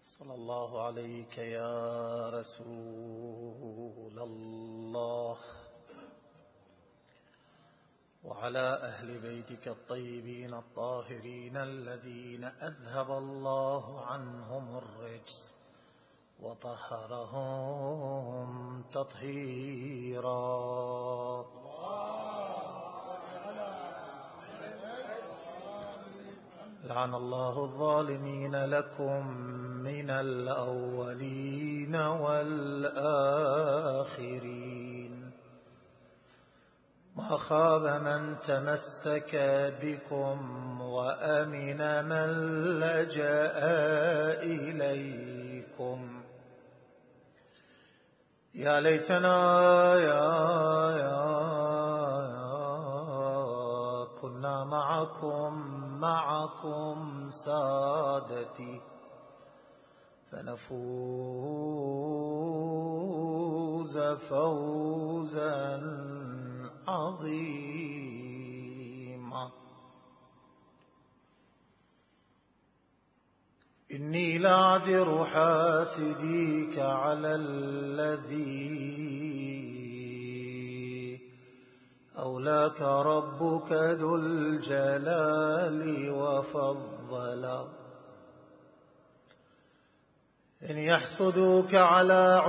صلى الله عليك يا رسول الله وعلى أهل بيتك الطيبين الطاهرين الذين أذهب الله عنهم الرجس وطهرهم تطهيرا. لعن الله الظالمين لكم من الأولين والآخرين. ما خاب من تمسك بكم وأمن من لجأ إليكم. يا ليتنا يا كنا معكم سادتي فنفوز فوزا عظيما. إني لأعذر حاسديك على الذي أولاك ربك ذو الجلال وفضلا. إن يحسدوك على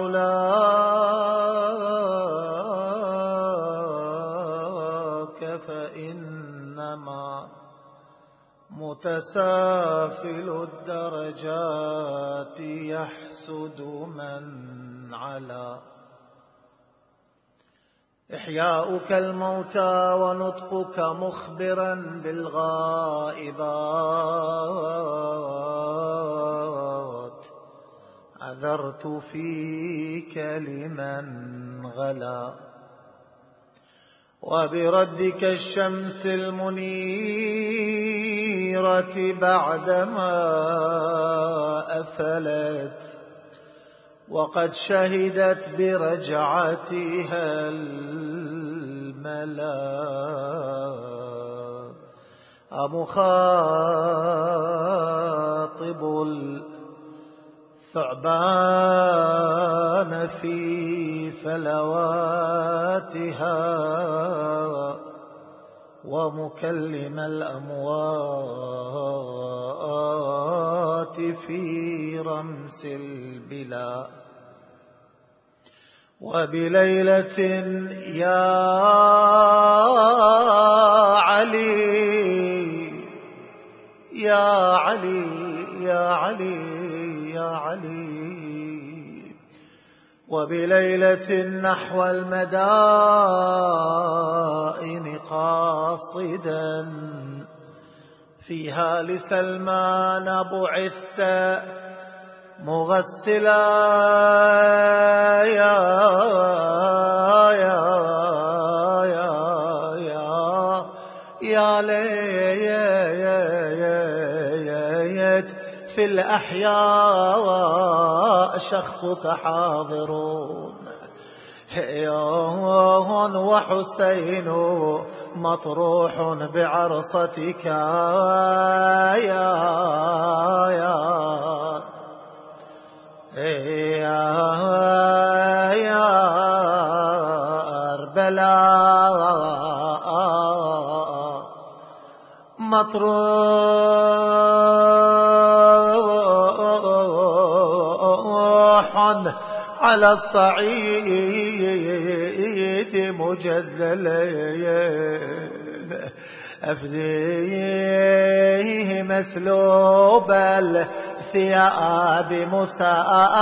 علاك فإنما متسافل الدرجات يحسد من علا. إحياؤك الموتى ونطقك مخبرا بالغائبات عذرت فيك لمن غلا. وبردك الشمس المنيرة بعدما أفلت وقد شهدت برجعتها الملا. أمخاطب الثعبان في فلواتها ومكلم الأموات في رمس البلا. وبليلة يا علي يا علي يا علي يا علي. وبليلة نحو المدائن قاصدا فيها لسلمان بعثت مغسلا. يا ليت في الأحياء شخصك حاضرون وحسين مطروح بعرصتك. يا أربلاء مطروح على الصعيد مجللين أفديه مسلوب الثياب مساء.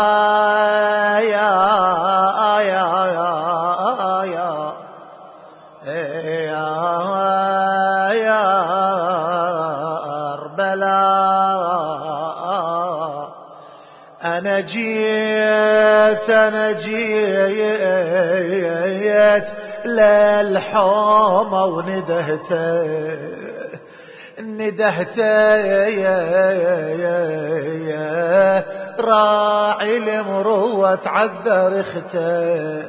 يا أربلاء أنا جيت للحومة وندهت راعي المروة تعذر اخته.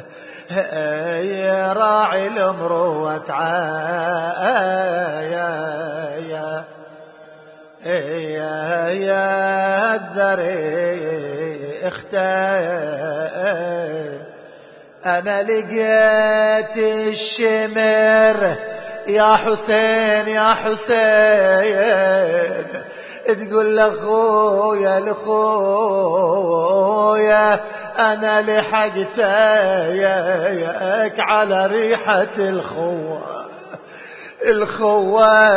يا راعي المروة يا الذري اختار أنا لقيت الشمر يا حسين يا حسين تقول لأخويا لأخويا أنا لحقت ياك على ريحة الخوة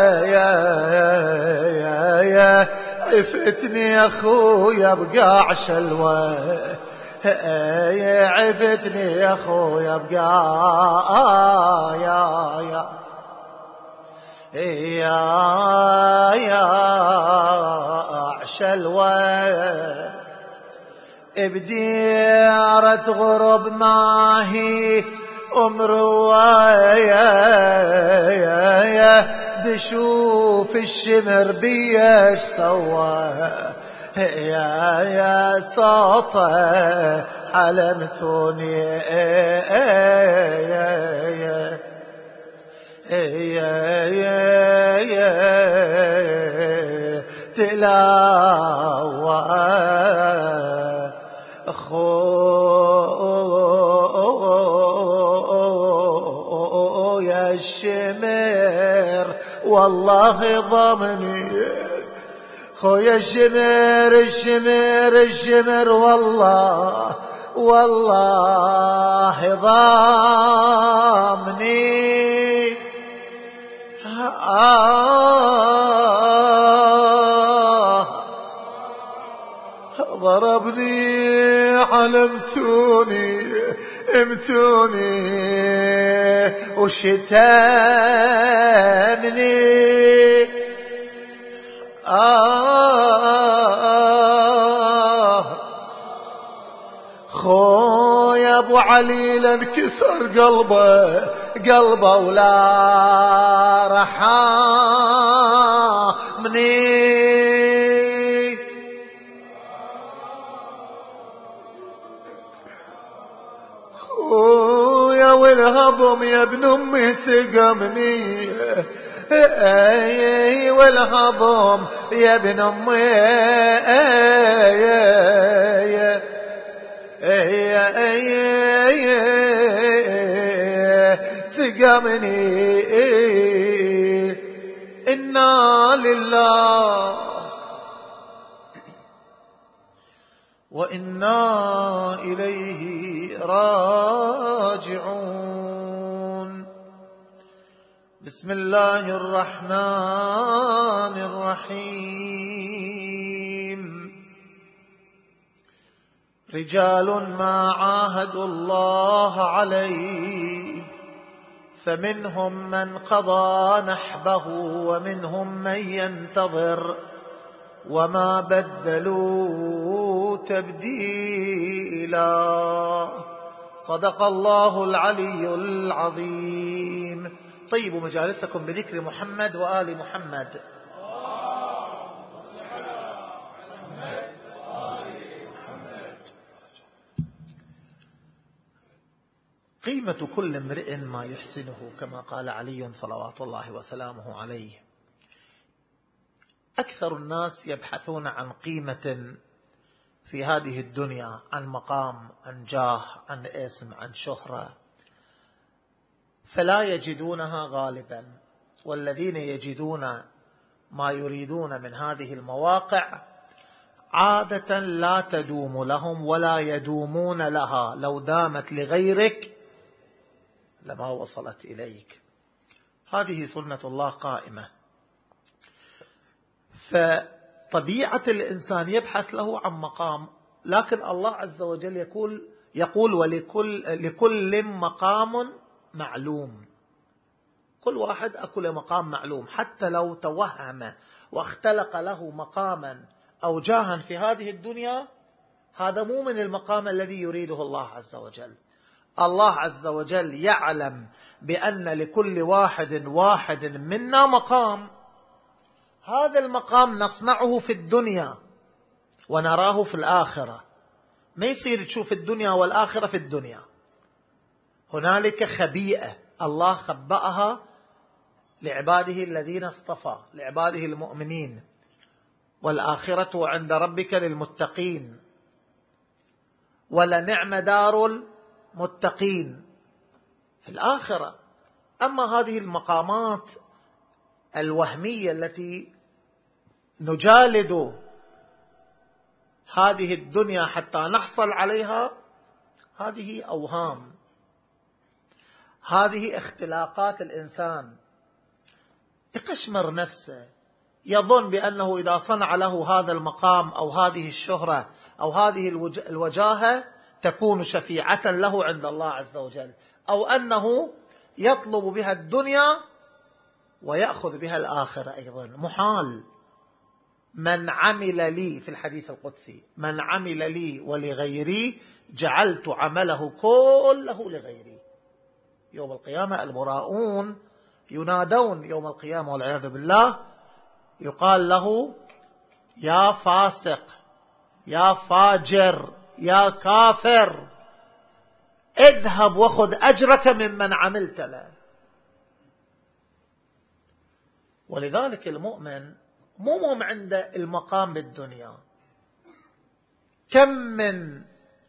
يا عفتني يا أخويا بقاع شلوة عفتني يا أخويا بقاع يا شلوة بديارة غرب ماهي يا دشوف الشمر بيش سوى يا صوته حلمتوني تلاوى يا الشمر والله ضمني خويا الشمر والله ضامني ضربني علمتوني امتوني وشتمني خويا ابو علي لانكسر قلبه ولا رحمني خويا والهضم يا ابن امي سقمني والهضم يا ابن امي سقمني إنا لله وإنا إليه راجعون. بسم الله الرحمن الرحيم. رجال ما عاهدوا الله عليه فمنهم من قضى نحبه ومنهم من ينتظر وما بدلوا تبديلا. صدق الله العلي العظيم. طيبوا مجالسكم بذكر محمد وآل محمد. قيمة كل امرئ ما يحسنه كما قال علي صلوات الله وسلامه عليه. أكثر الناس يبحثون عن قيمة في هذه الدنيا، عن مقام، عن جاه، عن اسم، عن شهرة، فلا يجدونها غالبا. والذين يجدون ما يريدون من هذه المواقع عادة لا تدوم لهم ولا يدومون لها. لو دامت لغيرك لما وصلت إليك. هذه سنة الله قائمة. فطبيعة الإنسان يبحث له عن مقام، لكن الله عز وجل يقول لكل مقام معلوم. كل واحد أكل مقام معلوم، حتى لو توهم واختلق له مقاما أو جاها في هذه الدنيا، هذا مو من المقام الذي يريده الله عز وجل. الله عز وجل يعلم بأن لكل واحد منا مقام. هذا المقام نصنعه في الدنيا ونراه في الآخرة. ما يصير تشوف الدنيا والآخرة في الدنيا. هنالك خبيئة الله خبأها لعباده الذين اصطفى، لعباده المؤمنين. والآخرة عند ربك للمتقين ولنعم دار المتقين في الآخرة. أما هذه المقامات الوهمية التي نجالد هذه الدنيا حتى نحصل عليها، هذه أوهام، هذه اختلاقات الإنسان. يقشمر نفسه، يظن بأنه إذا صنع له هذا المقام أو هذه الشهرة أو هذه الوجاهة تكون شفيعة له عند الله عز وجل، أو أنه يطلب بها الدنيا ويأخذ بها الآخرة أيضا. محال. من عمل لي، في الحديث القدسي، من عمل لي ولغيري جعلت عمله كله لغيري. يوم القيامة المراؤون ينادون يوم القيامة والعياذ بالله، يقال له يا فاسق، يا فاجر، يا كافر، اذهب وخذ أجرك ممن عملت له. ولذلك المؤمن مو مهم عنده المقام بالدنيا. كم من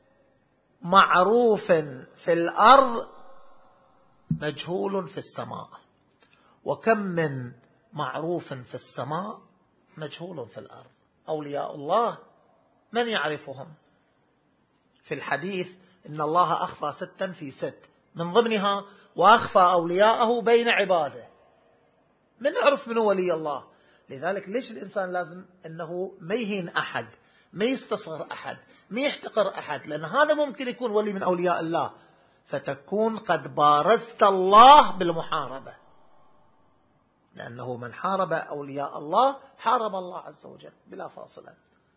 معروف في الأرض مجهول في السماء، وكم من معروف في السماء مجهول في الأرض. أولياء الله من يعرفهم؟ في الحديث إن الله أخفى 6 في 6، من ضمنها وأخفى أولياءه بين عباده. من يعرف من ولي الله؟ لذلك ليش الإنسان لازم أنه ما يهين أحد، ما يستصغر أحد، ما يحتقر أحد، لأن هذا ممكن يكون ولي من أولياء الله، فتكون قد بارزت الله بالمحاربة، لأنه من حارب أولياء الله حارب الله عز وجل بلا فاصلة.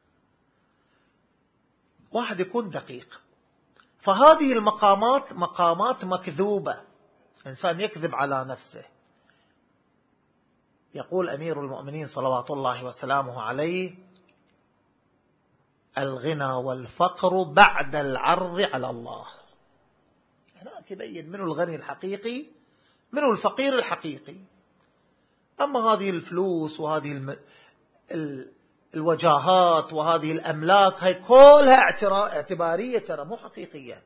واحد يكون دقيق. فهذه المقامات مقامات مكذوبة، إنسان يكذب على نفسه. يقول أمير المؤمنين صلوات الله وسلامه عليه: الغنى والفقر بعد العرض على الله. هناك يبين منه الغني الحقيقي منه الفقير الحقيقي. أما هذه الفلوس وهذه الوجاهات وهذه الأملاك هي كلها اعتبارية، ترى مو حقيقية،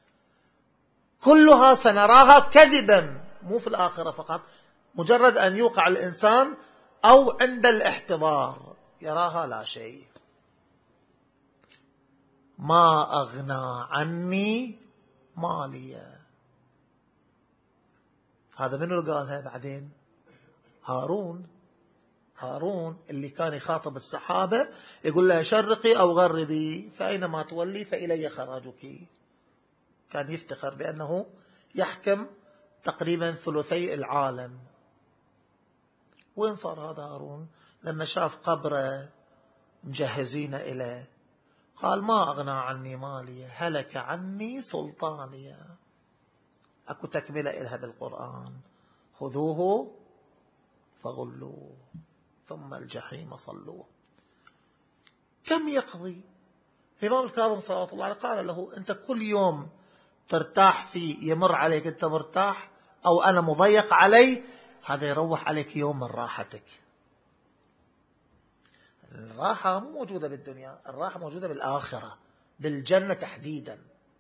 كلها سنراها كذبا، مو في الآخرة فقط، مجرد أن يوقع الإنسان أو عند الاحتضار يراها لا شيء. ما أغنى عني مالية. هذا منو اللي قالها بعدين؟ هارون اللي كان يخاطب السحابة يقول لها شرقي أو غربي فأينما تولي فإلي خراجك. كان يفتخر بأنه يحكم تقريبا 1/3 العالم. وين صار هذا هارون؟ لما شاف قبره مجهزين إليه قال: ما أغنى عني مالي، هلك عني سلطاني. أكو تكملة إلها بالقرآن: خذوه فغلوه ثم الجحيم صلوه. كم يقضي؟ الإمام الكاظم صلوات الله عليه قال له: أنت كل يوم ترتاح فيه يمر عليك أنت مرتاح، أو أنا مضيق علي، هذا يروح عليك يوم من راحتك. الراحة مو موجودة بالدنيا، الراحة موجودة بالآخرة، بالجنة تحديدا.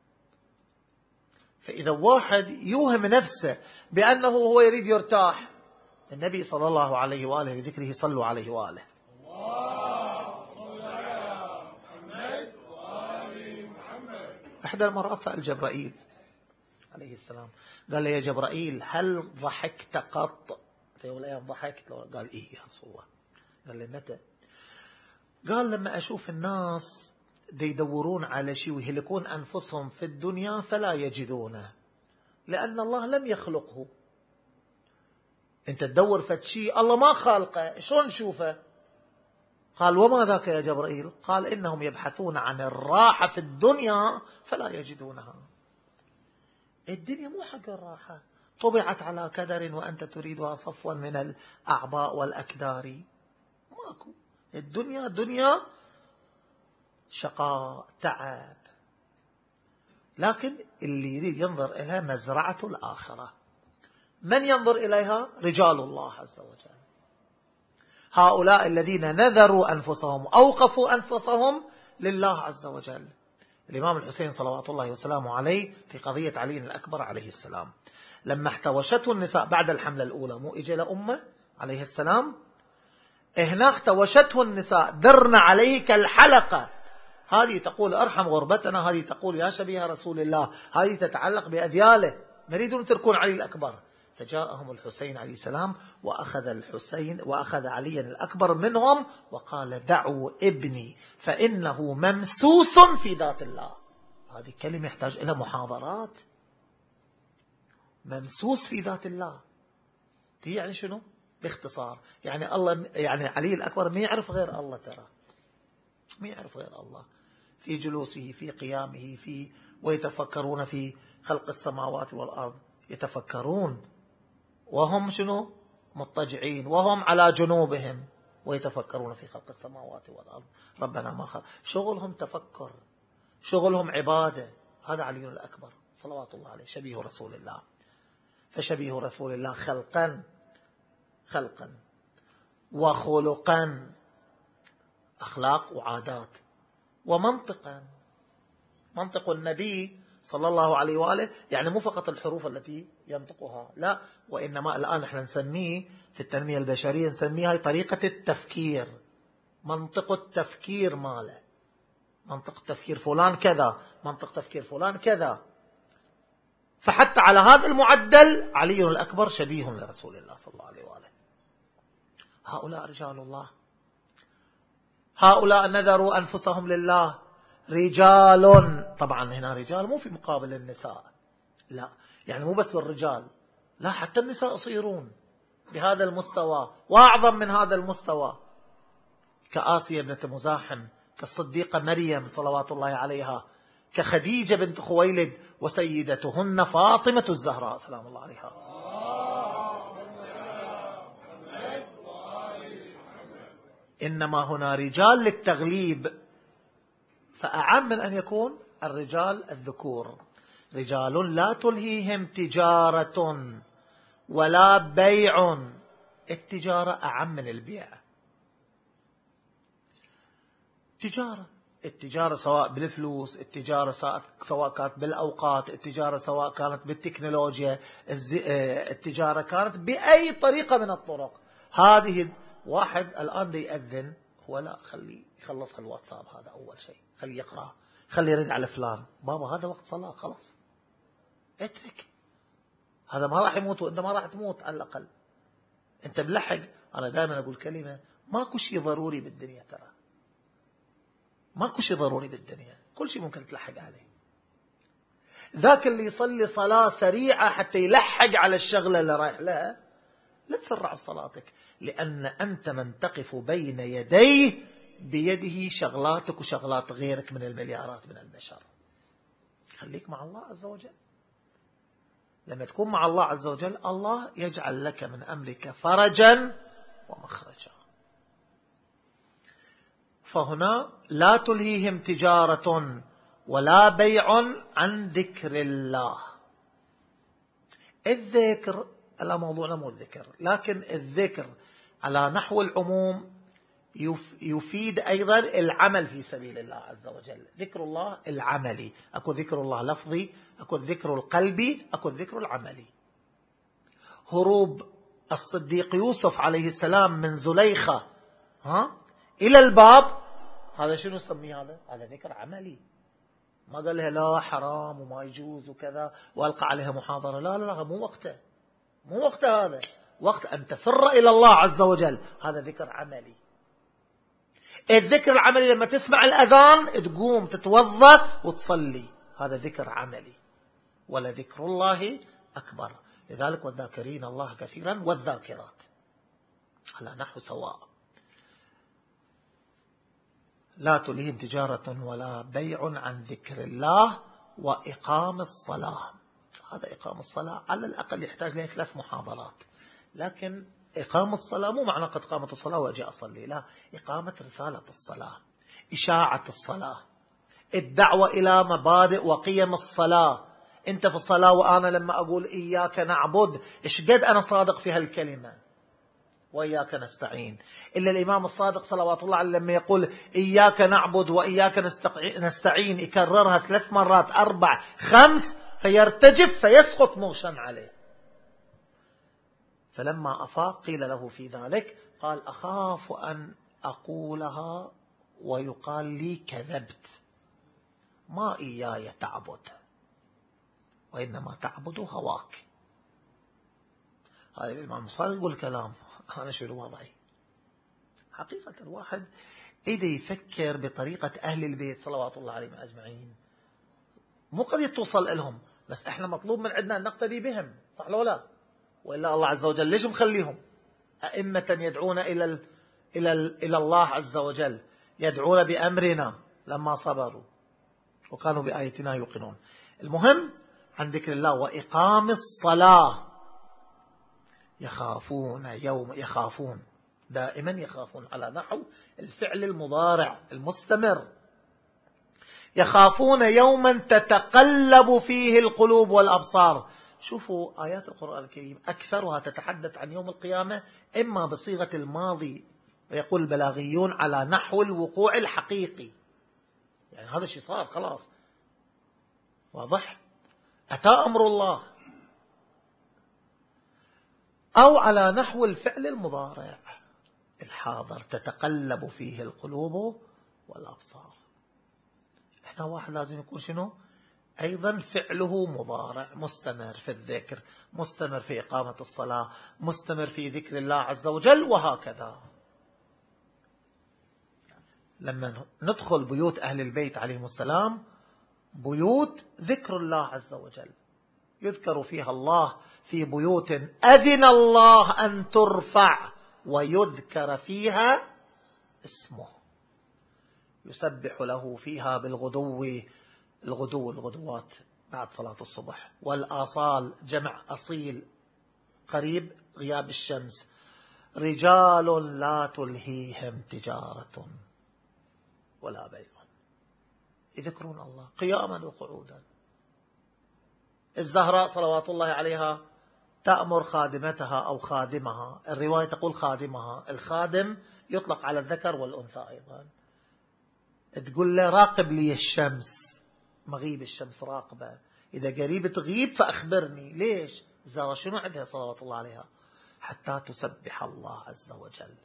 فإذا واحد يوهم نفسه بأنه هو يريد يرتاح، النبي صلى الله عليه وآله بذكره صلوا عليه وآله. اللهم صل على محمد وآل محمد. إحدى المرات سأل جبرائيل عليه السلام، قال له: يا جبرائيل هل ضحكت قط؟ في يوم من الأيام ضحكت؟ قال: إيه يا رسول الله. قال له: متى؟ قال: لما أشوف الناس يدورون على شيء ويهلكون أنفسهم في الدنيا فلا يجدونه، لأن الله لم يخلقه. أنت تدور فد شيء الله ما خالقه، شلون نشوفه؟ قال: وما ذاك يا جبرائيل؟ قال: إنهم يبحثون عن الراحة في الدنيا فلا يجدونها. الدنيا مو حق الراحة، طبعت على كدر وأنت تريدها صفوا من الأعباء والأكدار. ماكو. الدنيا دنيا شقاء تعب، لكن اللي يريد ينظر إليها مزرعة الآخرة. من ينظر إليها؟ رجال الله عز وجل. هؤلاء الذين نذروا أنفسهم أوقفوا أنفسهم لله عز وجل. الإمام الحسين صلوات الله وسلامه عليه في قضية علي الأكبر عليه السلام لما احتوشته النساء بعد الحملة الأولى، مو إجا لأمه عليه السلام، هنا احتوشته النساء درن عليه كالحلقة، هذه تقول ارحم غربتنا، هذه تقول يا شبيه رسول الله، هذه تتعلق بأذياله، نريد أن تركون علي الأكبر. فجاءهم الحسين عليه السلام وأخذ علي الأكبر منهم وقال دعوا ابني فإنه ممسوس في ذات الله. هذه كلمة يحتاج إلى محاضرات. ممسوس في ذات الله دي يعني شنو؟ باختصار يعني الله، يعني علي الأكبر ما يعرف غير الله، ترى ما يعرف غير الله في جلوسه في قيامه في ويتفكرون في خلق السماوات والأرض، يتفكرون وهم شنو؟ مضطجعين وهم على جنوبهم ويتفكرون في خلق السماوات والأرض ربنا ما خلق. شغلهم تفكر، شغلهم عبادة. هذا علي الأكبر صلوات الله عليه شبيه رسول الله. فشبيه رسول الله خلقا وخلقا، أخلاق وعادات، ومنطقا، منطق النبي صلى الله عليه وآله، يعني مو فقط الحروف التي ينطقها، لا، وإنما الآن احنا نسميه في التنمية البشرية نسميها طريقة التفكير، منطق التفكير ماله، منطق التفكير فلان كذا، منطق تفكير فلان كذا. فحتى على هذا المعدل علي الأكبر شبيه لرسول الله صلى الله عليه وآله. هؤلاء رجال الله، هؤلاء نذروا أنفسهم لله، رجال. طبعا هنا رجال مو في مقابل النساء، لا، يعني مو بس بالرجال، لا، حتى النساء يصيرون بهذا المستوى وأعظم من هذا المستوى، كآسيا بنت مزاحم، كالصديقة مريم صلوات الله عليها، كخديجة بنت خويلد، وسيدتهن فاطمة الزهراء سلام الله عليها. إنما هنا رجال للتغليب، فأعم من أن يكون الرجال الذكور. رجال لا تلهيهم تجارة ولا بيع. التجارة أعم من البيع. التجارة سواء بالفلوس، التجارة سواء كانت بالأوقات، التجارة سواء كانت بالتكنولوجيا، التجارة كانت بأي طريقة من الطرق. هذه واحد الآن دي يأذن، هو لا، خليه يخلص الواتساب، هذا أول شيء، خليه يقرأ، خليه يرد على فلان، بابا هذا وقت صلاة، خلاص اترك، هذا ما راح يموت وانت ما راح تموت، على الأقل انت بلحق. أنا دائما أقول كلمة، ماكو شيء ضروري بالدنيا، ترى ماكو شيء ضروري بالدنيا، كل شيء ممكن تلحق عليه. ذاك اللي يصلي صلاة سريعة حتى يلحق على الشغلة اللي رايح لها، لا تسرع بصلاتك، لأن أنت من تقف بين يديه بيده شغلاتك وشغلات غيرك من المليارات من البشر. خليك مع الله عز وجل. لما تكون مع الله عز وجل، الله يجعل لك من أمرك فرجا ومخرجا. فهنا لا تلهيهم تجارة ولا بيع عن ذكر الله. الذكر، لا موضوعنا مو الذكر، لكن الذكر على نحو العموم يفيد أيضا العمل في سبيل الله عز وجل. ذكر الله العملي، أكو ذكر الله لفظي، أكو الذكر القلبي، أكو الذكر العملي. هروب الصديق يوسف عليه السلام من زليخة إلى الباب، هذا شنو نسميه؟ هذا ذكر عملي. ما قال لها لا حرام وما يجوز وكذا وألقى عليها محاضرة، لا لا لا، مو وقته، مو وقته، هذا وقت أن تفر إلى الله عز وجل، هذا ذكر عملي. الذكر العملي لما تسمع الأذان تقوم تتوضأ وتصلي، هذا ذكر عملي. ولذكر الله أكبر. لذلك والذاكرين الله كثيرا والذاكرات على نحو سواء. لا تلههم تجارة ولا بيع عن ذكر الله وإقام الصلاة. هذا إقام الصلاة على الأقل يحتاج له 3 محاضرات. لكن إقامة الصلاة مو معنى قد قامت الصلاة وأجي أصلي، لا، إقامة رسالة الصلاة، إشاعة الصلاة، الدعوة إلى مبادئ وقيم الصلاة. أنت في الصلاة وأنا لما أقول إياك نعبد، إيش قد أنا صادق في هالكلمة، وإياك نستعين. إلا الإمام الصادق صلوات الله عليه لما يقول إياك نعبد وإياك نستعين يكررها 3 مرات 4 5 فيرتجف فيسقط مغشا عليه. فلما أفاق قيل له في ذلك قال أخاف أن أقولها ويقال لي كذبت، ما إياي تعبد وإنما تعبد هواك. هذا الإمام الصادق يقول كلام أنا شنو وضعي. حقيقة الواحد إذا يفكر بطريقة أهل البيت صلوات الله عليهم أجمعين مو قضية توصل لهم، بس إحنا مطلوب من عندنا أن نقتدي بهم، صح لو لا؟ وإلا الله عز وجل ليش مخليهم أئمة يدعون إلى الله عز وجل، يدعون بأمرنا لما صبروا وكانوا بآياتنا يوقنون. المهم عن ذكر الله وإقام الصلاة يخافون دائما يخافون على نحو الفعل المضارع المستمر. يخافون يوما تتقلب فيه القلوب والأبصار. شوفوا آيات القرآن الكريم أكثرها تتحدث عن يوم القيامة إما بصيغة الماضي ويقول البلاغيون على نحو الوقوع الحقيقي، يعني هذا الشيء صار خلاص واضح، أتى أمر الله، أو على نحو الفعل المضارع الحاضر تتقلب فيه القلوب والأبصار. احنا واحد لازم يكون شنو أيضا فعله مضارع مستمر في الذكر، مستمر في إقامة الصلاة، مستمر في ذكر الله عز وجل، وهكذا. لما ندخل بيوت أهل البيت عليهم السلام بيوت ذكر الله عز وجل، يذكر فيها الله في بيوت أذن الله أن ترفع ويذكر فيها اسمه، يسبح له فيها الغدوات بعد صلاة الصبح، والآصال جمع أصيل قريب غياب الشمس، رجال لا تلهيهم تجارة ولا بيع يذكرون الله قياما وقعودا. الزهراء صلوات الله عليها تأمر خادمتها أو خادمها، الرواية تقول خادمها، الخادم يطلق على الذكر والأنثى أيضا، تقول له راقب لي الشمس، مغيب الشمس راقبة، إذا قريب تغيب فأخبرني. ليش؟ زهرة شنو عندها صلوات الله عليها؟ حتى تسبح الله عز وجل،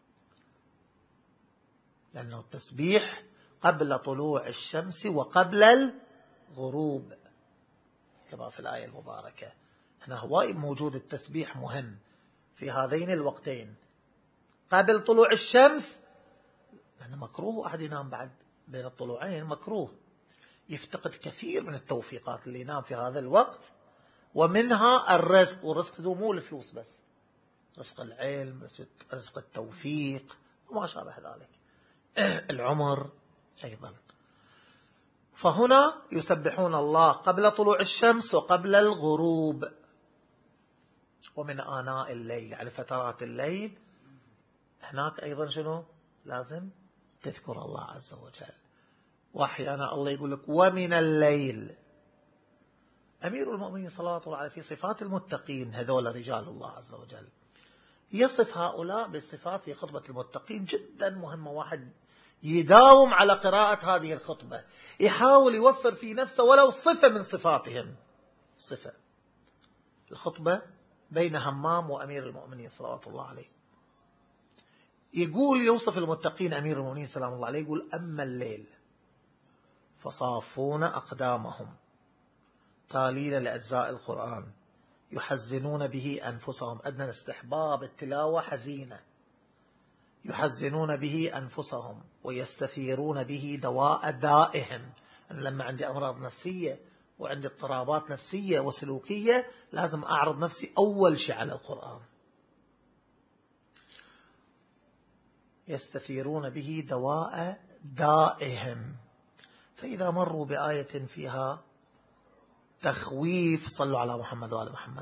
لأنه التسبيح قبل طلوع الشمس وقبل الغروب كما في الآية المباركة. هنا هو موجود التسبيح مهم في هذين الوقتين قبل طلوع الشمس، لأنه مكروه أحد ينام بعد بين الطلوعين، مكروه، يفتقد كثير من التوفيقات اللي ينام في هذا الوقت، ومنها الرزق، والرزق مو الفلوس بس، رزق العلم، رزق التوفيق وما شابه ذلك، العمر أيضا. فهنا يسبحون الله قبل طلوع الشمس وقبل الغروب، ومن آناء الليل يعني فترات الليل. هناك أيضا شنو لازم تذكر الله عز وجل. وأحيانا الله يقول لك ومن الليل. أمير المؤمنين صلوات الله عليه في صفات المتقين، هذول رجال الله عز وجل، يصف هؤلاء بالصفات في خطبة المتقين جدا مهمة. واحد يداوم على قراءة هذه الخطبة، يحاول يوفر في نفسه ولو صفة من صفاتهم، صفة. الخطبة بين همام وأمير المؤمنين صلوات الله عليه، يقول يوصف المتقين أمير المؤمنين سلام الله عليه، يقول أما الليل فصافون أقدامهم تالين لأجزاء القرآن يحزنون به أنفسهم. عندنا استحباب التلاوة حزينة، يحزنون به أنفسهم ويستثيرون به دواء دائهم. أنا لما عندي أمراض نفسية وعندي اضطرابات نفسية وسلوكية لازم أعرض نفسي أول شيء على القرآن. يستثيرون به دواء دائهم، فإذا مروا بآية فيها تخويف صلوا على محمد وآل محمد.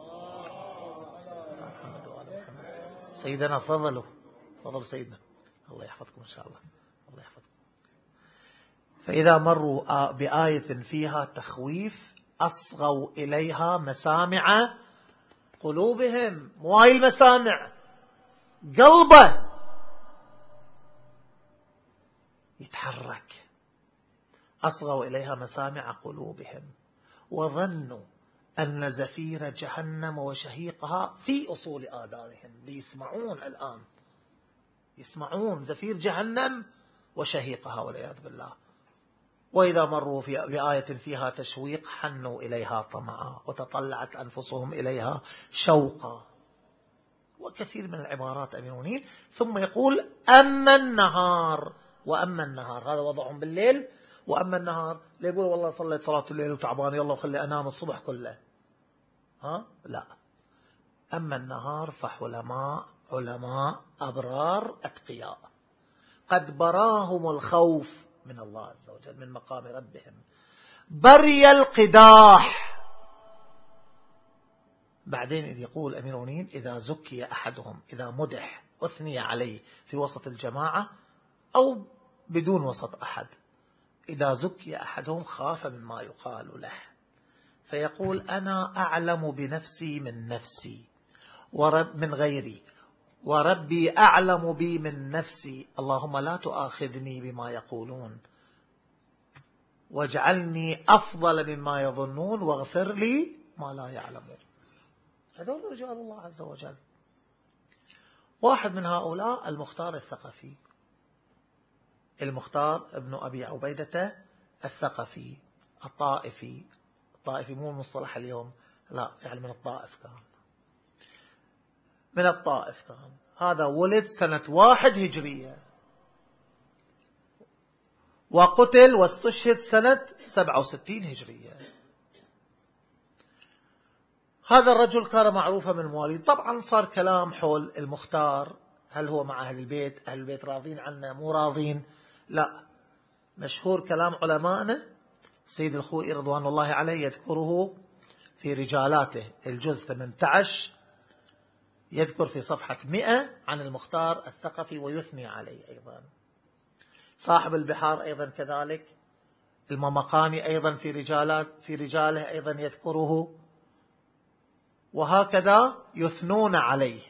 سيدنا فضل سيدنا، الله يحفظكم إن شاء الله، الله يحفظكم. فإذا مروا بآية فيها تخويف أصغوا إليها مسامع قلوبهم، مواي المسامع قلبه يتحرك. أصغوا إليها مسامع قلوبهم وظنوا أن زفير جهنم وشهيقها في أصول آذانهم. يسمعون الآن، يسمعون زفير جهنم وشهيقها والعياذ بالله. وإذا مروا بآية فيها تشويق حنوا إليها طمعا وتطلعت أنفسهم إليها شوقا. وكثير من العبارات أمير المؤمنين. ثم يقول أما النهار، وأما النهار هذا وضعهم بالليل، وأما النهار لا يقول والله صليت صلاة الليل وتعبان يلا وخلي أنام الصبح كله، لا. أما النهار فحلماء علماء أبرار أتقياء قد براهم الخوف من الله عز وجل من مقام ربهم بري القداح. بعدين إذ يقول أمير المؤمنين إذا زكي أحدهم، إذا مدح أثني عليه في وسط الجماعة أو بدون وسط أحد، إذا زكي أحدهم خاف مما يقال له فيقول أنا أعلم بنفسي من نفسي من غيري، وربي أعلم بي من نفسي، اللهم لا تؤاخذني بما يقولون واجعلني أفضل مما يظنون واغفر لي ما لا يعلمون. هذول رجال الله عز وجل. واحد من هؤلاء المختار الثقفي، المختار ابن أبي عبيدة الثقفي الطائفي. الطائفي مو مصطلح اليوم، لا، يعني من الطائف كان، من الطائف كان. هذا ولد سنة 1 هجرية وقتل واستشهد سنة 67 هجرية. هذا الرجل كان معروفا من المواليد. طبعا صار كلام حول المختار، هل هو مع أهل البيت، أهل البيت راضين عنه مو راضين، لا. مشهور كلام علمائنا، سيد الخوئي رضوان الله عليه يذكره في رجالاته الجزء 18، يذكر في صفحة 100 عن المختار الثقفي ويثني عليه أيضا. صاحب البحار أيضا كذلك، الممقاني أيضا في رجاله أيضا يذكره، وهكذا يثنون عليه،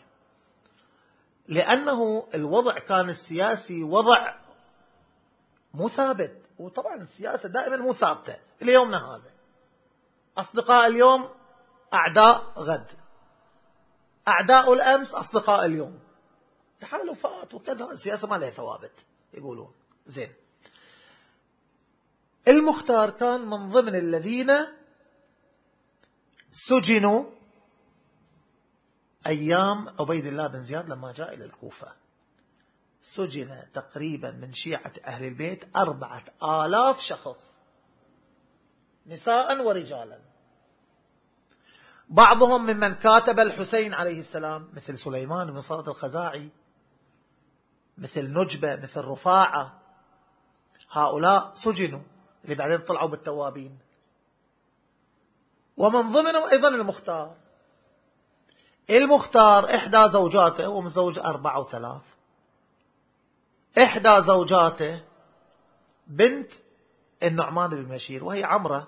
لأنه الوضع كان السياسي وضع مو ثابت. وطبعا السياسة دائما مو ثابتة اليومنا هذا. أصدقاء اليوم أعداء غد، أعداء الأمس أصدقاء اليوم، تحالفات وكذا. السياسة ما لها ثوابت يقولون. زين، المختار كان من ضمن الذين سجنوا أيام عبيد الله بن زياد لما جاء إلى الكوفة. سجن تقريبا من شيعة أهل البيت 4000 شخص، نساء ورجالا. بعضهم ممن كاتب الحسين عليه السلام مثل سليمان بن صرد الخزاعي، مثل نجبة، مثل رفاعة. هؤلاء سجنوا اللي بعدين طلعوا بالتوابين. ومن ضمنهم أيضا المختار. المختار إحدى زوجاته، هو متزوج 4 و3، إحدى زوجاته بنت النعمان بن بشير وهي عمرة.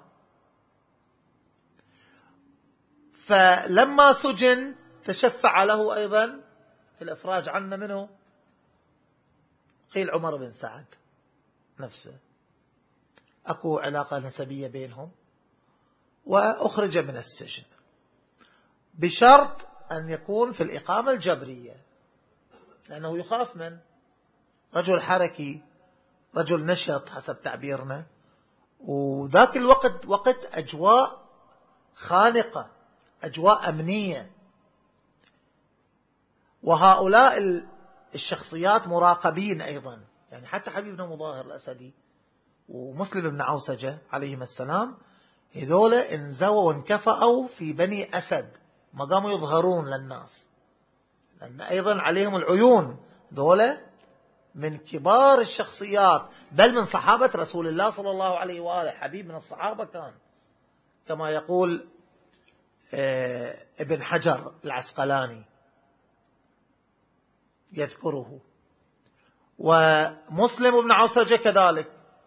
فلما سجن تشفع له أيضا في الإفراج عنه منه، قيل عمر بن سعد نفسه، أكو علاقة نسبية بينهم، وأخرج من السجن بشرط أن يكون في الإقامة الجبرية، لأنه يخاف من رجل حركي، رجل نشط حسب تعبيرنا. وذاك الوقت وقت أجواء خانقة، أجواء أمنية، وهؤلاء الشخصيات مراقبين أيضا. يعني حتى حبيب بن مظاهر الأسدي ومسلم بن عوسجة عليهم السلام، هذول انزووا وانكفأوا في بني أسد، ما قاموا يظهرون للناس، لأن أيضا عليهم العيون. ذولا من كبار الشخصيات، بل من صحابة رسول الله صلى الله عليه وآله، حبيب من الصحابة كان، كما يقول ابن حجر العسقلاني يذكره. ومسلم بن عوسجة كذلك.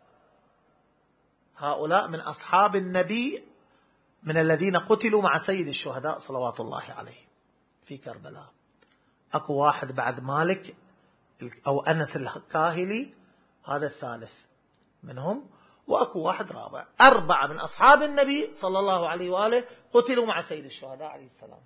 هؤلاء من أصحاب النبي، من الذين قتلوا مع سيد الشهداء صلوات الله عليه في كربلاء. أكو واحد بعد مالك أو أنس الكاهلي، هذا الثالث منهم، وأكو واحد رابع. 4 من أصحاب النبي صلى الله عليه وآله قتلوا مع سيد الشهداء عليه السلام.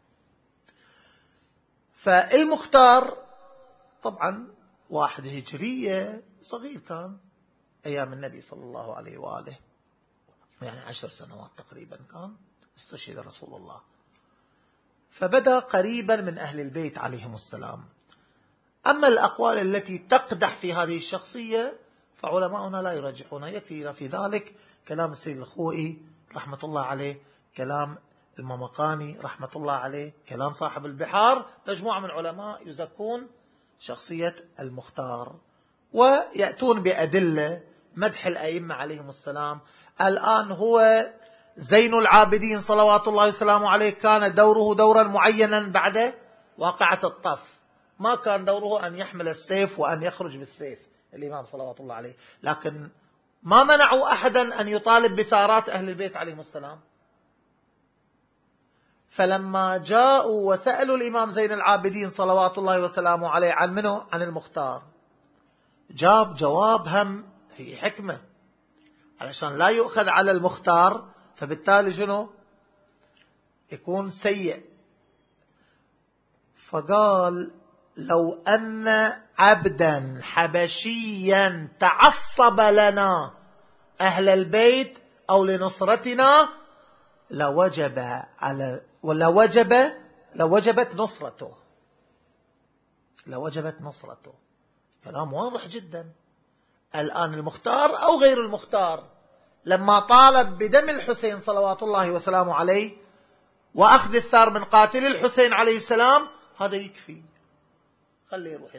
فالمختار طبعا 1 هجرية، صغير كان أيام النبي صلى الله عليه وآله، يعني 10 سنوات تقريبا كان استشهد رسول الله، فبدأ قريبا من أهل البيت عليهم السلام. أما الأقوال التي تقدح في هذه الشخصية فعلماؤنا لا يرجحون، يكفي في ذلك كلام السيد الخوئي رحمة الله عليه، كلام الممقاني رحمة الله عليه، كلام صاحب البحار، مجموعة من علماء يزكون شخصية المختار ويأتون بأدلة مدح الأئمة عليهم السلام. الآن هو زين العابدين صلوات الله وسلامه عليه كان دوره دورا معينا بعد واقعة الطف، ما كان دوره أن يحمل السيف وأن يخرج بالسيف الإمام صلوات الله عليه، لكن ما منعوا أحدا أن يطالب بثارات أهل البيت عليهم السلام. فلما جاءوا وسألوا الإمام زين العابدين صلوات الله وسلامه عليه عن منه، عن المختار، جاب جواب هم في حكمة علشان لا يؤخذ على المختار، فبالتالي شنو يكون سيء. فقال: لو أن عبدا حبشيا تعصب لنا أهل البيت أو لنصرتنا لوجبت نصرته. كلام واضح جدا. الآن المختار أو غير المختار لما طالب بدم الحسين صلوات الله وسلامه عليه وأخذ الثار من قاتل الحسين عليه السلام، هذا يكفي، خليه يروح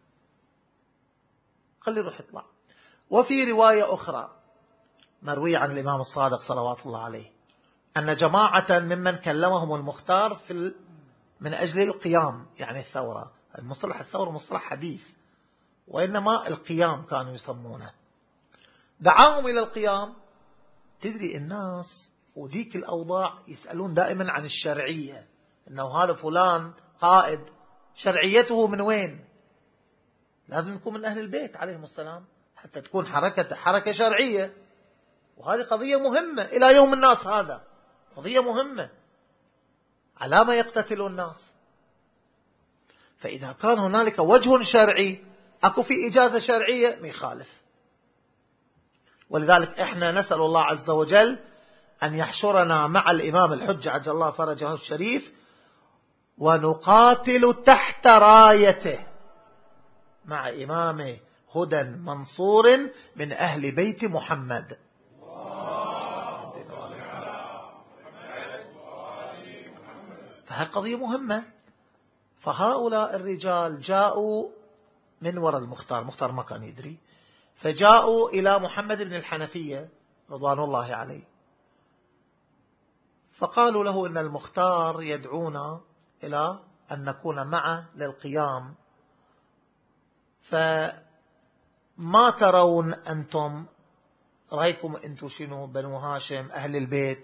يطلع. وفي رواية أخرى مروية عن الإمام الصادق صلوات الله عليه أن جماعة ممن كلمهم المختار من أجل القيام، يعني الثورة، المصطلح الثورة مصطلح حديث، وإنما القيام كانوا يسمونه، دعاهم إلى القيام. تدري الناس وذيك الأوضاع يسألون دائما عن الشرعية، إنه هذا فلان قائد، شرعيته من وين؟ لازم يكون من أهل البيت عليهم السلام حتى تكون حركة شرعية، وهذه قضية مهمة إلى يوم الناس، هذا قضية مهمة، على ما يقتتل الناس. فإذا كان هنالك وجه شرعي، أكو في إجازة شرعية، ما يخالف. ولذلك إحنا نسأل الله عز وجل أن يحشرنا مع الإمام الحجة عجل الله فرجه الشريف، ونقاتل تحت رايته مع إمامه هدى منصور من أهل بيت محمد. فهذه قضية مهمة. فهؤلاء الرجال جاءوا من وراء المختار ما كان يدري، فجاءوا إلى محمد بن الحنفية رضوان الله عليه، فقالوا له إن المختار يدعونا إلى أن نكون معه للقيام، فما ترون أنتم، رأيكم أنتم شنو، بنو هاشم أهل البيت؟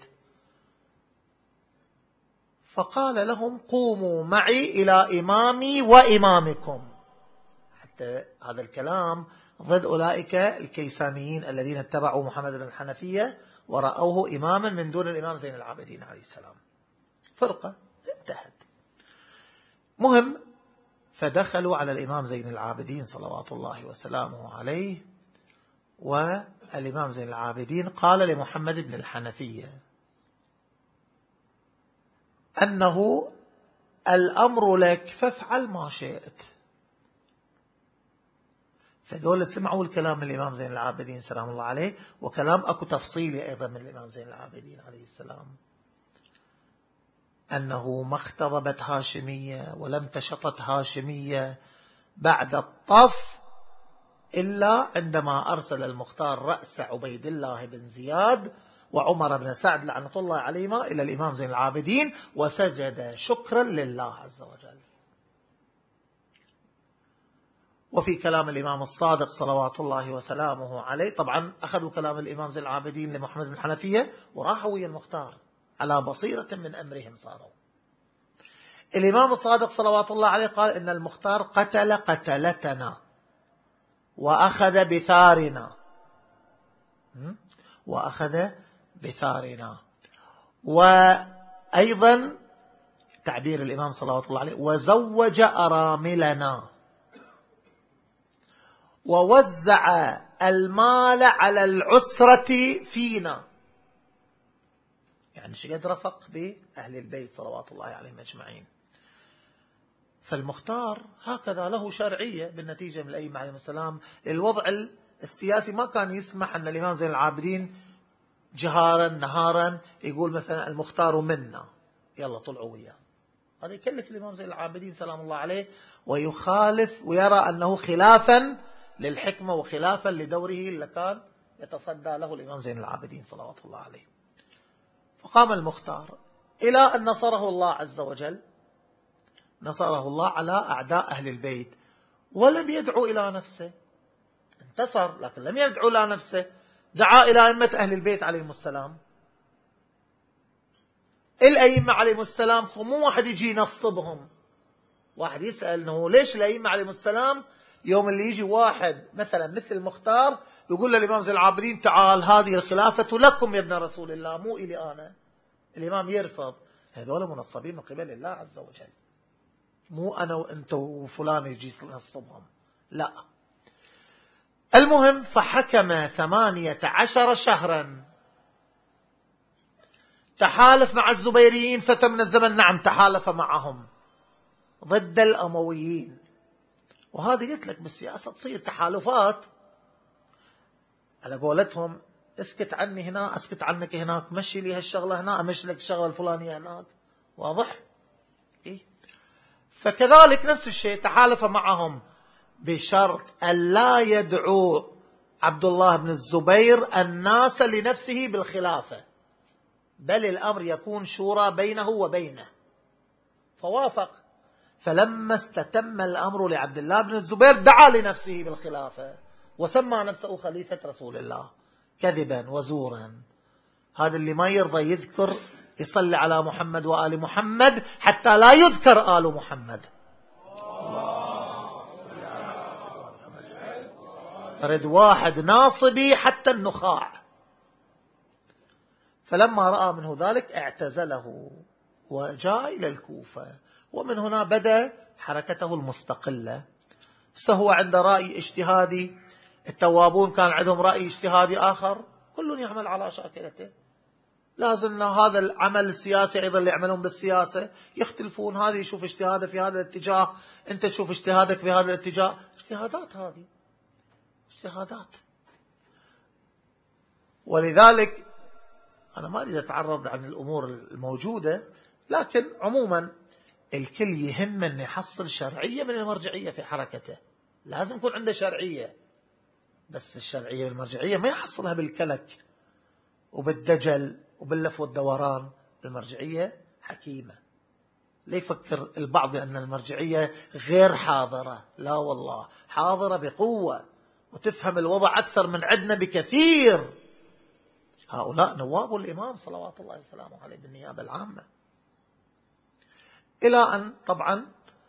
فقال لهم: قوموا معي إلى إمامي وإمامكم. حتى هذا الكلام ضد أولئك الكيسانيين الذين اتبعوا محمد بن الحنفية ورأوه إماما من دون الإمام زين العابدين عليه السلام، فرقة انتهت. مهم، فدخلوا على الإمام زين العابدين صلوات الله وسلامه عليه، والإمام زين العابدين قال لمحمد بن الحنفية أنه الأمر لك فافعل ما شئت. فذول سمعوا الكلام من الإمام زين العابدين سلام الله عليه، وكلام أكو تفصيلي أيضا من الإمام زين العابدين عليه السلام، أنه ما اختضبت هاشمية ولم تشطت هاشمية بعد الطف إلا عندما أرسل المختار رأس عبيد الله بن زياد وعمر بن سعد لعنة الله عليهما إلى الإمام زين العابدين، وسجد شكرا لله عز وجل. وفي كلام الإمام الصادق صلوات الله وسلامه عليه، طبعا أخذوا كلام الإمام زين العابدين لمحمد بن الحنفية وراحوا ويا المختار على بصيرة من أمرهم صاروا. الإمام الصادق صلوات الله عليه قال إن المختار قتل قتلتنا وأخذ بثارنا، وأخذ بثارنا. وأيضا تعبير الإمام صلوات الله عليه وزوج أراملنا ووزع المال على العسرة فينا، يعني شقد رفق بأهل البيت صلوات الله عليهم أجمعين. فالمختار هكذا له شرعية بالنتيجة من الأئمة عليهم السلام. الوضع السياسي ما كان يسمح أن الإمام زين العابدين جهارا نهارا يقول مثلا المختار منا يلا طلعوا وياه، هذا يكلف الإمام زين العابدين سلام الله عليه ويخالف ويرى أنه خلافا للحكمة وخلافا لدوره اللي كان يتصدى له الإمام زين العابدين صلوات الله عليه. فقام المختار إلى أن نصره الله عز وجل، نصره الله على أعداء أهل البيت، ولم يدعو إلى نفسه، انتصر لكن لم يدعو إلى نفسه، دعا إلى أئمة أهل البيت عليهم السلام. الأئمة عليهم السلام مو واحد يجي ينصبهم، واحد يسأل أنه ليش الأئمة عليهم السلام يوم اللي يجي واحد مثلا مثل المختار يقول للإمام زين العابدين تعال هذه الخلافة لكم يا ابن رسول الله مو إلي أنا، الإمام يرفض. هذول منصبين من قبل الله عز وجل، مو أنا وأنت وفلان يجي ينصبهم، لا. المهم فحكم 18 شهرا، تحالف مع الزبيريين فترة من الزمن، نعم تحالف معهم ضد الأمويين. وهذا قلت لك بالسياسة تصير تحالفات على قولتهم، اسكت عني هنا اسكت عنك هناك، مشي لي هالشغلة هنا امشي لك الشغلة الفلانية هناك، واضح؟ إيه؟ فكذلك نفس الشيء تحالف معهم بشرط أن لا يدعو عبد الله بن الزبير الناس لنفسه بالخلافة، بل الأمر يكون شورى بينه وبينه، فوافق. فلما استتم الأمر لعبد الله بن الزبير دعا لنفسه بالخلافة وسمى نفسه خليفة رسول الله كذبا وزورا. هذا اللي ما يرضى يذكر يصلي على محمد وآل محمد حتى لا يذكر آل محمد. رد واحد ناصبي حتى النخاع. فلما رأى منه ذلك اعتزله وجاء إلى الكوفة، ومن هنا بدأ حركته المستقلة. فهو عند رأي اجتهادي، التوابون كان عندهم رأي اجتهادي آخر، كل يعمل على شاكلته. لازم هذا العمل السياسي أيضا اللي يعملون بالسياسة يختلفون، هذا يشوف اجتهاده في هذا الاتجاه، أنت تشوف اجتهادك في هذا الاتجاه، اجتهادات، هذه اجتهادات. ولذلك أنا ما أريد أتعرض عن الأمور الموجودة، لكن عموما الكل يهم أن يحصل شرعية من المرجعية في حركته، لازم يكون عنده شرعية، بس الشرعية والمرجعية ما يحصلها بالكلك وبالدجل وباللف والدوران. المرجعية حكيمة. لا يفكر البعض أن المرجعية غير حاضرة، لا والله حاضرة بقوة وتفهم الوضع أكثر من عندنا بكثير. هؤلاء نواب الإمام صلوات الله وسلامه عليه بالنيابة العامة. إلى أن طبعا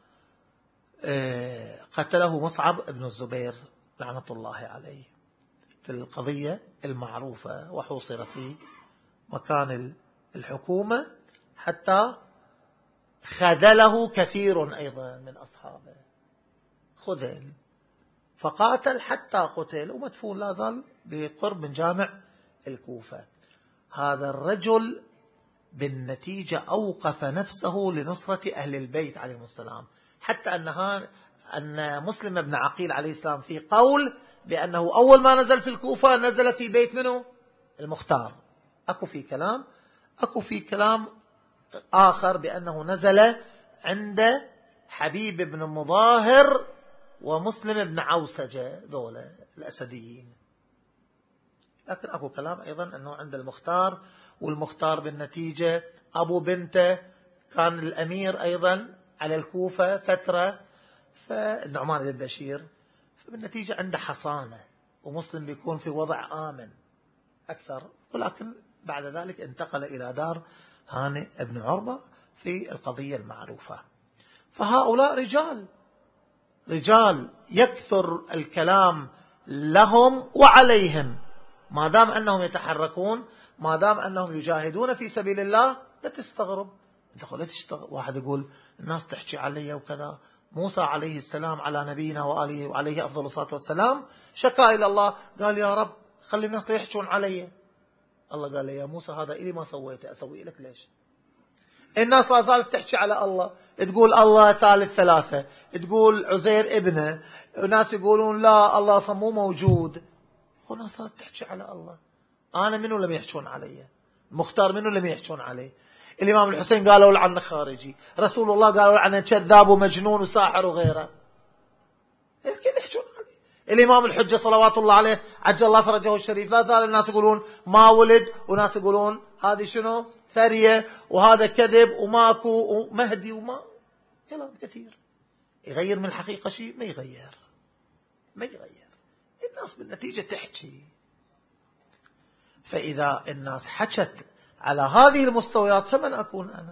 قتله مصعب بن الزبير لعنة الله عليه في القضية المعروفة، وحوصر في مكان الحكومة حتى خذله كثير أيضا من أصحابه، خذل فقاتل حتى قتل، ومدفون لا زال بقرب من جامع الكوفة. هذا الرجل بالنتيجة أوقف نفسه لنصرة أهل البيت عليهم السلام، حتى أن مسلم بن عقيل عليه السلام في قول بأنه أول ما نزل في الكوفة نزل في بيت منه المختار. أكو في كلام آخر بأنه نزل عند حبيب بن مظاهر ومسلم بن عوسجة ذولا الأسديين، لكن أكو كلام أيضا أنه عند المختار، والمختار بالنتيجة أبو بنته كان الأمير أيضا على الكوفة فترة، فالنعمان بن بشير، فبالنتيجة عنده حصانة، ومسلم بيكون في وضع آمن أكثر. ولكن بعد ذلك انتقل إلى دار هانئ بن عربة، في القضية المعروفة. فهؤلاء رجال يكثر الكلام لهم وعليهم، ما دام أنهم يتحركون، ما دام أنهم يجاهدون في سبيل الله. لا تستغرب، واحد يقول الناس تحكي علي وكذا. موسى عليه السلام على نبينا وآله وعليه أفضل الصلاة والسلام شكا إلى الله، قال يا رب خلي الناس يحكون علي. الله قال له يا موسى هذا إلي ما سويته، أسوي لك ليش؟ الناس لا زالت تحكي على الله، تقول الله ثالث ثلاثة، تقول عزير ابنه، وناس يقولون لا الله مو موجود. الناس صارت تحكي على الله. أنا منو لم يحكون علي؟ مختار منو لم يحكون عليه؟ الإمام الحسين قالوا له عنه خارجي، رسول الله قالوا له عنه كذاب ومجنون وساحر وغيره. الكل يحكون عليه. الإمام الحجة صلوات الله عليه عجل الله فرجه الشريف، لا زال الناس يقولون ما ولد، وناس يقولون هذه شنو ثرية، وهذا كذب وماكو ومهدي وما كلام كثير. يغير من الحقيقة شيء؟ ما يغير. الناس بالنتيجة تحكي. فإذا الناس حكت على هذه المستويات فمن أكون أنا؟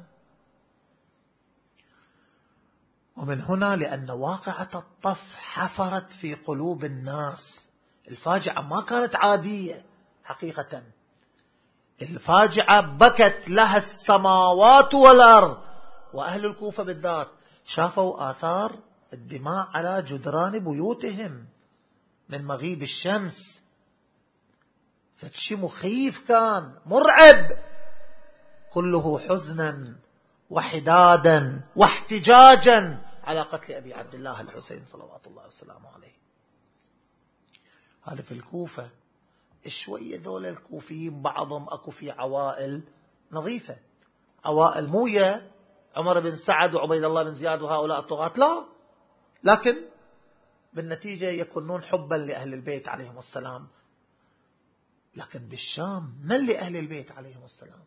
ومن هنا لأن واقعة الطف حفرت في قلوب الناس. الفاجعة ما كانت عادية حقيقة، الفاجعة بكت لها السماوات والأرض. وأهل الكوفة بالذات شافوا آثار الدماء على جدران بيوتهم من مغيب الشمس. فشي مخيف كان مرعب، كله حزنا وحدادا واحتجاجا على قتل أبي عبد الله الحسين صلوات الله وسلامه عليه. هذا في الكوفة. شوية دول الكوفيين بعضهم أكو في عوائل نظيفة، عوائل موية عمر بن سعد وعبيد الله بن زياد وهؤلاء الطغاة، لا، لكن بالنتيجة يكونون حبا لأهل البيت عليهم السلام. لكن بالشام من لأهل البيت عليهم السلام؟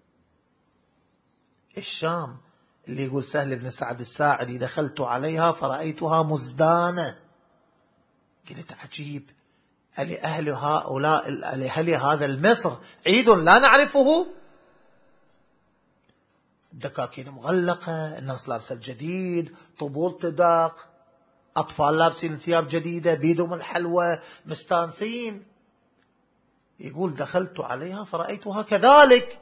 الشام اللي يقول سهل بن سعد الساعدي دخلت عليها فرأيتها مزدانة. قلت عجيب، أهل هؤلاء أهل هذا المصر عيد لا نعرفه؟ الدكاكين مغلقة، الناس لابسة الجديد، طبول تداق، أطفال لابسين ثياب جديدة، بيدهم الحلوى، مستانسين. يقول دخلت عليها فرأيتها كذلك.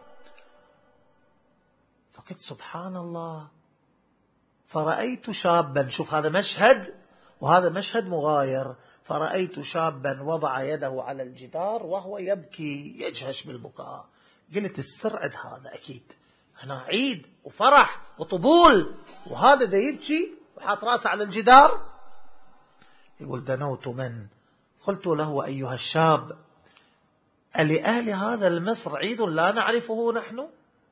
فقلت سبحان الله، فرأيت شابا، شوف هذا مشهد وهذا مشهد مغاير، فرأيت شابا وضع يده على الجدار وهو يبكي يجهش بالبكاء. قلت السرعد هذا أكيد هنا عيد وفرح وطبول، وهذا دا يبكي وحاط راسه على الجدار. يقول دنوت من قلت له أيها الشاب ألأهل هذا المصر عيد لا نعرفه نحن؟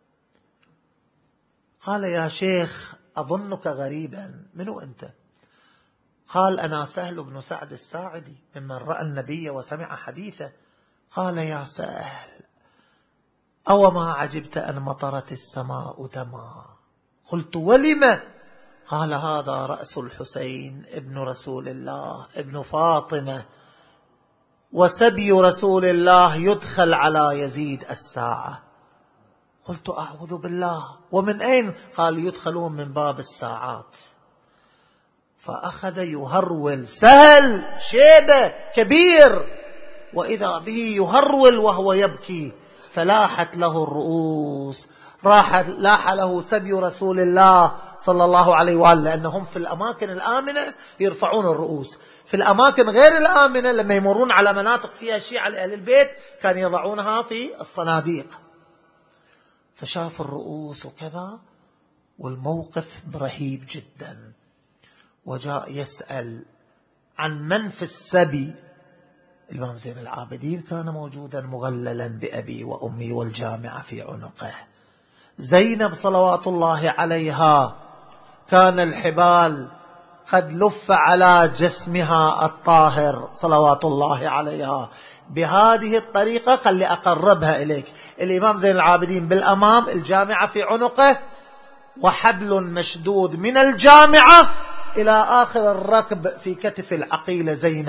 قال يا شيخ أظنك غريبا، منو أنت؟ قال أنا سهل بن سعد الساعدي ممن رأى النبي وسمع حديثه. قال يا سهل أو ما عجبت أن مطرت السماء دما؟ قلت ولم؟ قال هذا رأس الحسين ابن رسول الله ابن فاطمة، وسبي رسول الله يدخل على يزيد الساعة. قلت أعوذ بالله، ومن أين؟ قال يدخلون من باب الساعات. فأخذ يهرول، سهل شيبة كبير، وإذا به يهرول وهو يبكي، فلاحت له الرؤوس، لاح له سبي رسول الله صلى الله عليه وآله، لأنهم في الأماكن الآمنة يرفعون الرؤوس، في الأماكن غير الآمنة لما يمرون على مناطق فيها شيعة لأهل البيت كان يضعونها في الصناديق. فشاف الرؤوس وكذا، والموقف رهيب جدا، وجاء يسأل عن من في السبي. الإمام زين العابدين كان موجودا مغللا بأبي وأمي والجامعة في عنقه. زينب صلوات الله عليها كان الحبال قد لف على جسمها الطاهر صلوات الله عليها. بهذه الطريقة خلي أقربها إليك، الإمام زين العابدين بالأمام، الجامعة في عنقه، وحبل مشدود من الجامعة إلى آخر الركب في كتف العقيلة زينب،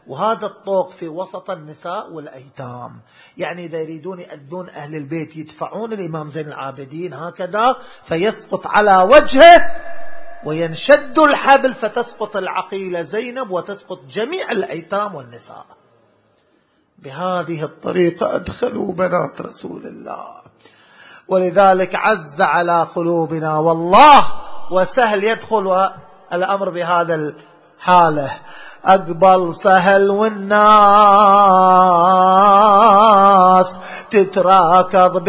وهذا الطوق في وسط النساء والأيتام. يعني إذا يريدون يأذون أهل البيت يدفعون الإمام زين العابدين هكذا فيسقط على وجهه وينشد الحبل فتسقط العقيلة زينب وتسقط جميع الأيتام والنساء. بهذه الطريقة أدخلوا بنات رسول الله، ولذلك عز على قلوبنا والله، وسهل يدخل الأمر بهذا الحالة. أقبل سهل والناس تتراكض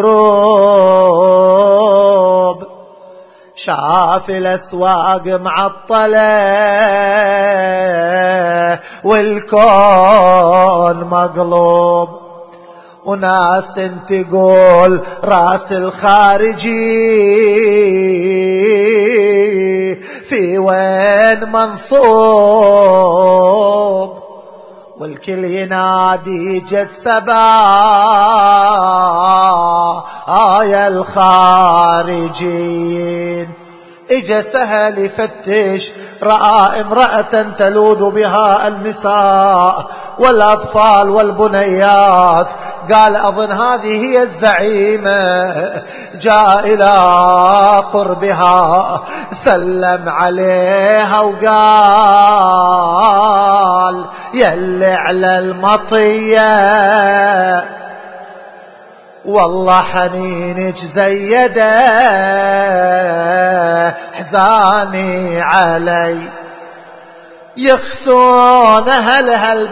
بالدروب، شاف الأسواق معطلة والكون مقلوب، وناس تقول راس الخارجي في وين منصوب، والكل ينادي جد سبايا الخارجين. اجا سهل يفتش، رأى امرأة تلوذ بها النساء والأطفال والبنيات، قال أظن هذه هي الزعيمة. جاء إلى قربها سلم عليها وقال يلي على المطية والله حنينك زيده حزاني علي، يخسون أهل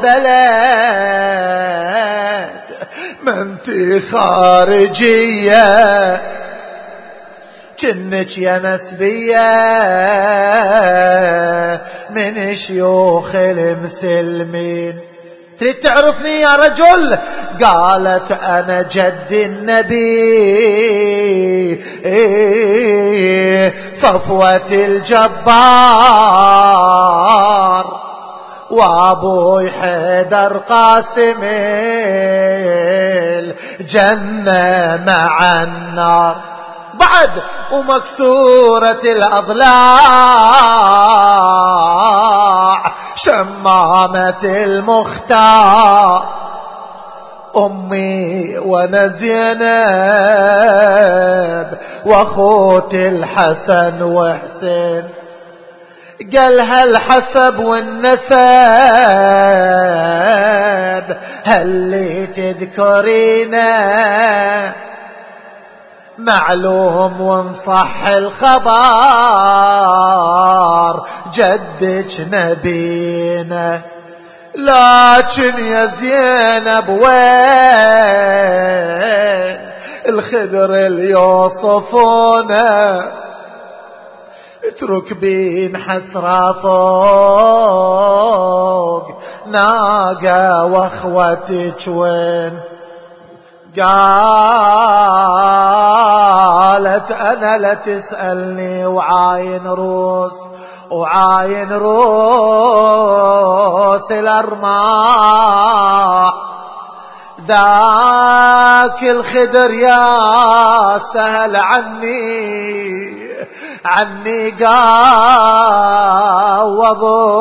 هالبلد ما انتي خارجية، جنك يا مسبية من شيوخ المسلمين. تريد تعرفني يا رجل؟ قالت أنا جد النبي صفوة الجبار، وابوي حيدر قاسم الجنة مع النار، بعد ومكسورة الأضلاع شمامة المختار، أمي وانا زينب واخوت الحسن وحسين، قالها الحسب والنسب هل تذكرينا، معلوم ونصح الخبر جدك نبينا، لكن يا زينب وين الخدر اللي يوصفونه، تركبين حسرة فوق ناقة واخوتك وين؟ قالت أنا لا تسألني وعاين روس الأرماح، ذاك الخدر يا سهل عني قاوض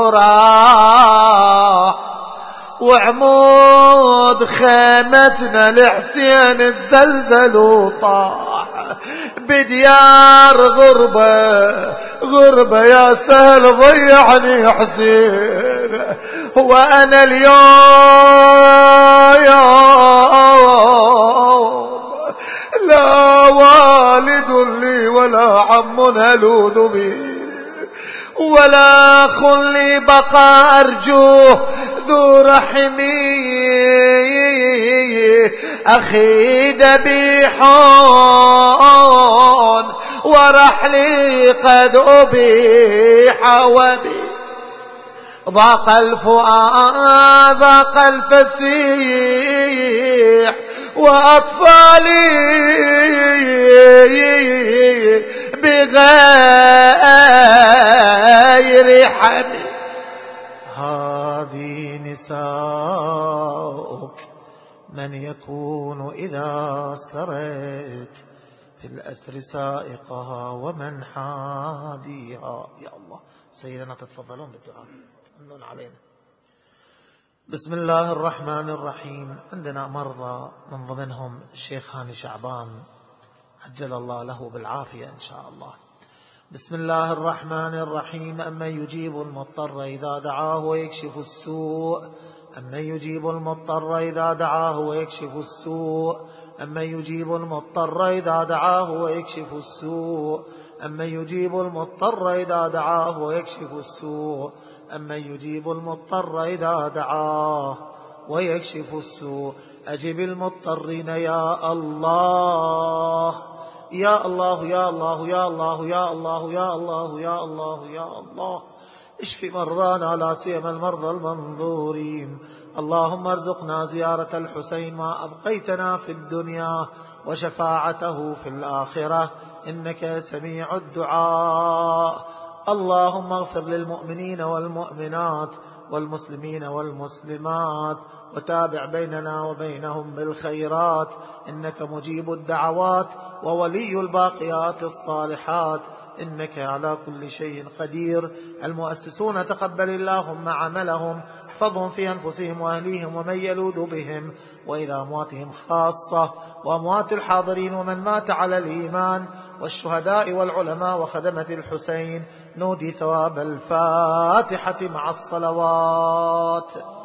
وراح، وعمود خيمتنا لحسين تزلزل وطاح، بديار غربة يا سهل ضيعني حسين، هو أنا اليوم لا والد لي ولا عم ألوذ به، ولا أخ لي بقى أرجوه ذو رحمي، أخي ذبيحون ورحلي قد أبيح وبي، ضاق الفؤاد ضاق الفسيح، وأطفالي بغير حمل. هذه نساؤك من يكون إذا سرت في الأسر سائقها ومن حاديها. يا الله، سيدنا تتفضلون بالدعاء، امنون علينا. بسم الله الرحمن الرحيم. عندنا مرضى من ضمنهم الشيخ هاني شعبان، عجل الله له بالعافية إن شاء الله. بسم الله الرحمن الرحيم. أمن يجيب المضطر إذا دعاه ويكشف السوء، أمن يجيب المضطر إذا دعاه ويكشف السوء، أمن يجيب المضطر إذا دعاه ويكشف السوء، أمن يجيب المضطر إذا دعاه ويكشف السوء، أمن يجيب المضطر إذا دعاه ويكشف السوء. أجب المضطرين يا الله يا الله يا الله يا الله يا الله يا الله يا الله يا الله. اشف مرضانا لا سيما المرضى المنظورين. اللهم ارزقنا زيارة الحسين ما أبقيتنا في الدنيا وشفاعته في الآخرة، إنك سميع الدعاء. اللهم اغفر للمؤمنين والمؤمنات والمسلمين والمسلمات، وتابع بيننا وبينهم بالخيرات، إنك مجيب الدعوات وولي الباقيات الصالحات، إنك على كل شيء قدير. المؤسسون تقبل اللهم عملهم، احفظهم في أنفسهم وأهليهم ومن يلوذ بهم، وإلى أمواتهم خاصة وأموات الحاضرين ومن مات على الإيمان والشهداء والعلماء وخدمة الحسين. نودي ثواب الفاتحة مع الصلوات.